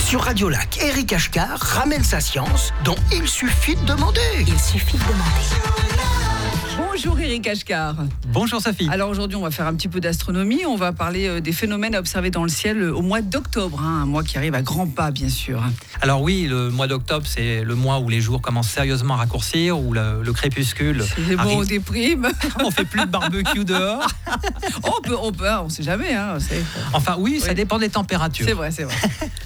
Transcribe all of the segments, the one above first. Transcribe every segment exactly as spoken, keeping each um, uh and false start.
Sur Radio Lac, Eric Ashkar ramène sa science dont il suffit de demander. Il suffit de demander. Bonjour Eric Ashkar. Bonjour Sophie. Alors aujourd'hui on va faire un petit peu d'astronomie, on va parler des phénomènes à observer dans le ciel au mois d'octobre, hein, un mois qui arrive à grands pas bien sûr. Alors oui, le mois d'octobre c'est le mois où les jours commencent sérieusement à raccourcir, où le, le crépuscule C'est bon, arrive. on déprime. On fait plus de barbecue dehors. Oh, on peut, on peut, on sait jamais. Hein, c'est... Enfin oui, ça Oui. dépend des températures. c'est vrai, c'est vrai.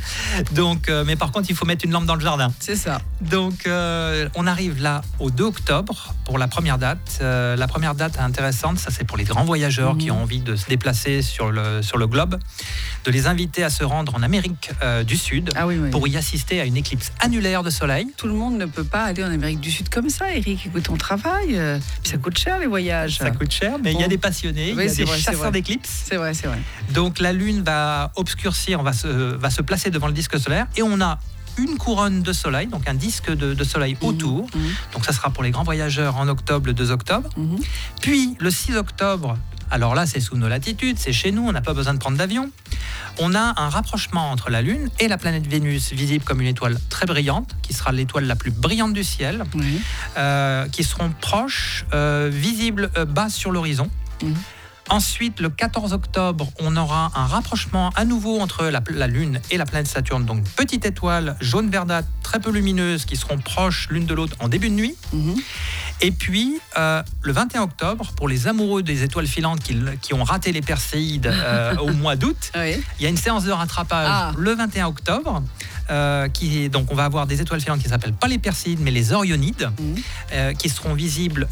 Donc, euh, mais par contre il faut mettre une lampe dans le jardin. C'est ça. Donc euh, on arrive là au deux octobre pour la première date. Euh, la première date intéressante, ça c'est pour les grands voyageurs mmh. qui ont envie de se déplacer sur le, sur le globe, de les inviter à se rendre en Amérique euh, du Sud ah, oui, oui. pour y assister à une éclipse annulaire de soleil. Tout le monde ne peut pas aller en Amérique du Sud comme ça, Eric. Écoute, on travaille, euh, puis ça coûte cher les voyages. Ça coûte cher, mais il bon. y a des passionnés, oui, il y a des vrai, chasseurs d'éclipses. C'est vrai, c'est vrai. Donc la Lune va obscurcir, va se, va se placer devant le disque solaire et on a une couronne de soleil, donc un disque de, de soleil mmh, autour. Mmh. Donc ça sera pour les grands voyageurs en octobre, le deux octobre. Mmh. Puis le six octobre, alors là c'est sous nos latitudes, c'est chez nous, on n'a pas besoin de prendre d'avion. On a un rapprochement entre la Lune et la planète Vénus, visible comme une étoile très brillante, qui sera l'étoile la plus brillante du ciel, mmh. euh, qui seront proches, euh, visibles euh, bas sur l'horizon. Mmh. Ensuite, le quatorze octobre, on aura un rapprochement à nouveau entre la, la Lune et la planète Saturne. Donc, petite étoile jaune verdâtre, très peu lumineuse, qui seront proches l'une de l'autre en début de nuit. Mmh. Et puis, euh, le vingt et un octobre, pour les amoureux des étoiles filantes qui, qui ont raté les Perséides euh, au mois d'août, oui. il y a une séance de rattrapage ah. le vingt et un octobre. Euh, qui, donc on va avoir des étoiles filantes qui ne s'appellent pas les Perséides mais les Orionides mmh. euh, qui seront visibles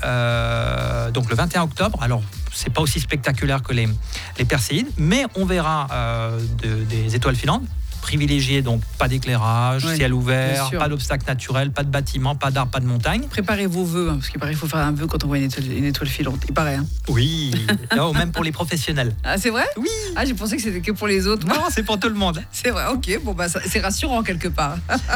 euh, donc le vingt et un octobre. Alors c'est pas aussi spectaculaire que les, les Perséides, mais on verra euh, de, des étoiles filantes privilégiées, donc pas d'éclairage, oui, ciel ouvert, pas d'obstacle naturel, pas de bâtiment, pas d'arbres, pas de montagne. Préparez vos vœux, hein, parce qu'il paraît qu'il faut faire un vœu quand on voit une étoile, une étoile filante, il paraît. Hein. Oui, non, même pour les professionnels. Ah c'est vrai ? Oui. Ah j'ai pensé que c'était que pour les autres. Non, c'est pour tout le monde. C'est vrai, ok, bon bah ça, c'est rassurant quelque part.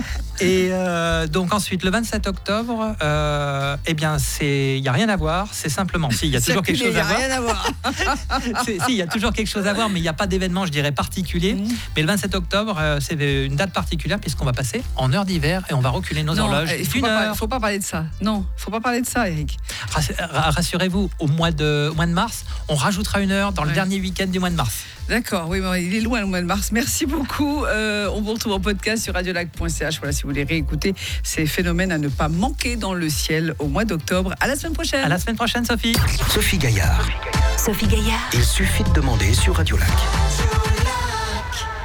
Et euh, donc ensuite, le vingt-sept octobre, euh, eh bien il n'y a rien à voir, c'est simplement, si, il y a toujours quelque chose à voir. Il n'y a rien à voir. Si, il y a toujours quelque chose à voir, mais il n'y a pas d'événement, je dirais, particulier. Mmh. Mais le vingt-sept octobre, euh, c'est une date particulière puisqu'on va passer en heure d'hiver et on va reculer nos non, horloges il d'une heure. Il ne faut pas parler de ça. Non, il ne faut pas parler de ça, Eric. Rassurez-vous, au mois de, au mois de mars, on rajoutera une heure dans le ouais. dernier week-end du mois de mars. D'accord, oui, mais il est loin le mois de mars. Merci beaucoup. Euh, on vous retrouve en podcast sur radiolac point c h. Voilà, si vous voulez réécouter ces phénomènes à ne pas manquer dans le ciel au mois d'octobre. À la semaine prochaine. À la semaine prochaine, Sophie. Sophie Gaillard. Sophie Gaillard. Il suffit de demander sur Radio Lac.